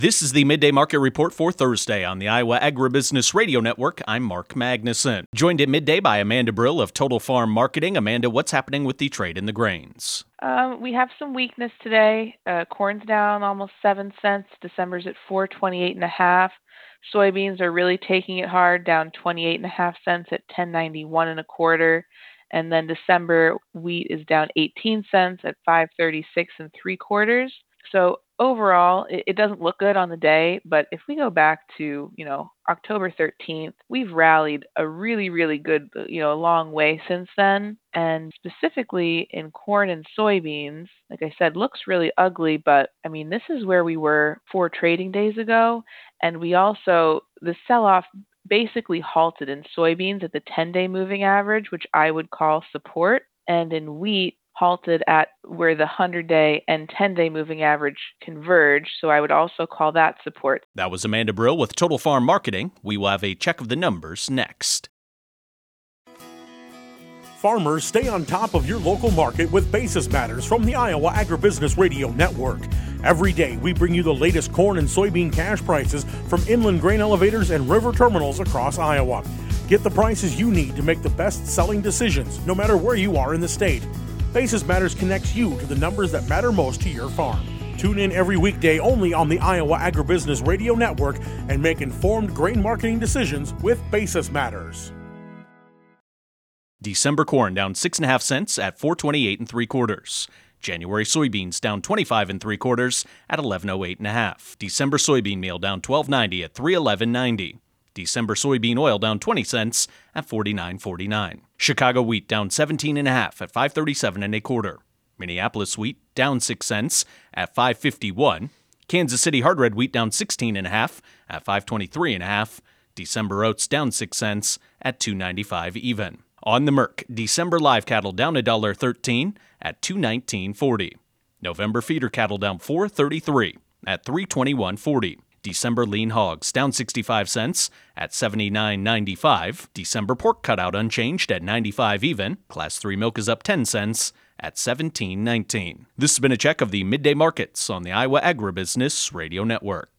This is the Midday Market Report for Thursday on the Iowa Agribusiness Radio Network. I'm Mark Magnuson. Joined at midday by Amanda Brill of Total Farm Marketing. Amanda, what's happening with the trade in the grains? We have some weakness today. Corn's down almost 7 cents. December's at 4.28.5. Soybeans are really taking it hard, down 28.5 cents at 10.91 1/4. And then December wheat is down 18 cents at 5.36 3/4. So overall, it doesn't look good on the day, but if we go back to, October 13th, we've rallied a really, really good, long way since then. And specifically in corn and soybeans, like I said, looks really ugly, but I mean, this is where we were 4 trading days ago. And the sell-off basically halted in soybeans at the 10-day moving average, which I would call support, and in wheat, halted at where the 100-day and 10-day moving average converge, so I would also call that support. That was Amanda Brill with Total Farm Marketing. We will have a check of the numbers next. Farmers, stay on top of your local market with Basis Matters from the Iowa Agribusiness Radio Network. Every day, we bring you the latest corn and soybean cash prices from inland grain elevators and river terminals across Iowa. Get the prices you need to make the best-selling decisions, no matter where you are in the state. Basis Matters connects you to the numbers that matter most to your farm. Tune in every weekday only on the Iowa Agribusiness Radio Network and make informed grain marketing decisions with Basis Matters. December corn down 6.5 cents at 4.28 3/4. January soybeans down 25 3/4 at 11.08 December soybean meal down 12.90 at 3.11.90. December soybean oil down 20 cents at 49.49. Chicago wheat down 17.5 at 5.37 1/4. Minneapolis wheat down 6 cents at 5.51. Kansas City hard red wheat down 16.5 at 5.23 December oats down 6 cents at 2.95 even. On the Merc, December live cattle down $1.13 at 2.19.40. November feeder cattle down 4.33 at 3.21.40. December lean hogs down 65 cents at 79.95. December pork cutout unchanged at 95 even. Class 3 milk is up 10 cents at 17.19. This has been a check of the midday markets on the Iowa Agribusiness Radio Network.